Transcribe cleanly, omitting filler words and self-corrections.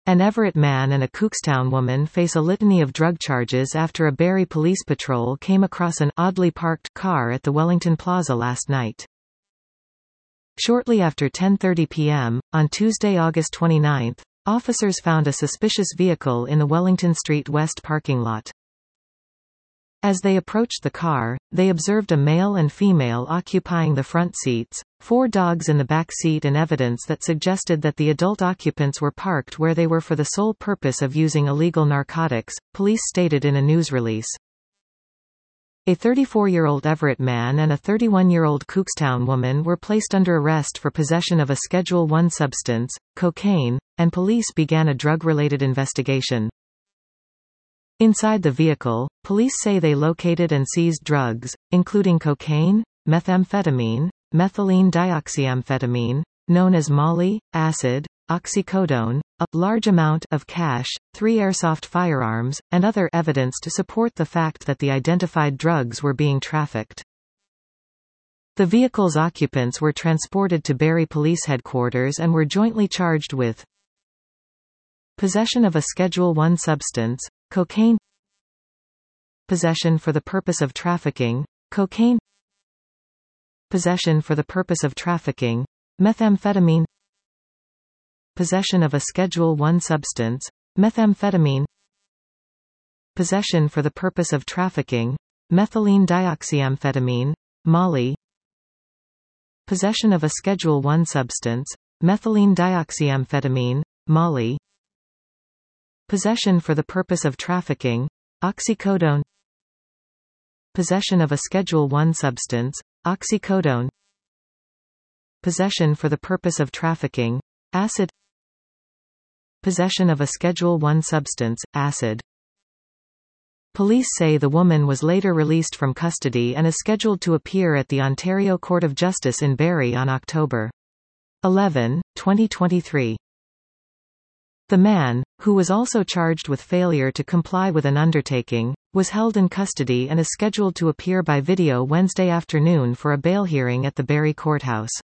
An Everett man and a Cookstown woman face a litany of drug charges after a Barrie police patrol came across an oddly parked car at the Wellington Plaza last night. Shortly after 10:30 p.m., on Tuesday, August 29, officers found a suspicious vehicle in the Wellington Street West parking lot. As they approached the car, they observed a male and female occupying the front seats, 4 dogs in the back seat, and evidence that suggested that the adult occupants were parked where they were for the sole purpose of using illegal narcotics, police stated in a news release. A 34-year-old Everett man and a 31-year-old Cookstown woman were placed under arrest for possession of a Schedule I substance, cocaine, and police began a drug-related investigation. Inside the vehicle, police say they located and seized drugs, including cocaine, methamphetamine, methylene dioxyamphetamine, known as Molly, acid, oxycodone, a large amount of cash, 3 airsoft firearms, and other evidence to support the fact that the identified drugs were being trafficked. The vehicle's occupants were transported to Barrie Police Headquarters and were jointly charged with possession of a Schedule I substance, cocaine, possession for the purpose of trafficking, cocaine, possession for the purpose of trafficking, methamphetamine, possession of a Schedule I substance, methamphetamine, possession for the purpose of trafficking, methylene dioxyamphetamine, Molly, possession of a Schedule I substance, methylene dioxyamphetamine, Molly, possession for the purpose of trafficking, oxycodone, possession of a Schedule I substance, oxycodone, possession for the purpose of trafficking, acid, possession of a Schedule I substance, acid. Police say the woman was later released from custody and is scheduled to appear at the Ontario Court of Justice in Barrie on October 11, 2023. The man, who was also charged with failure to comply with an undertaking, was held in custody and is scheduled to appear by video Wednesday afternoon for a bail hearing at the Barrie courthouse.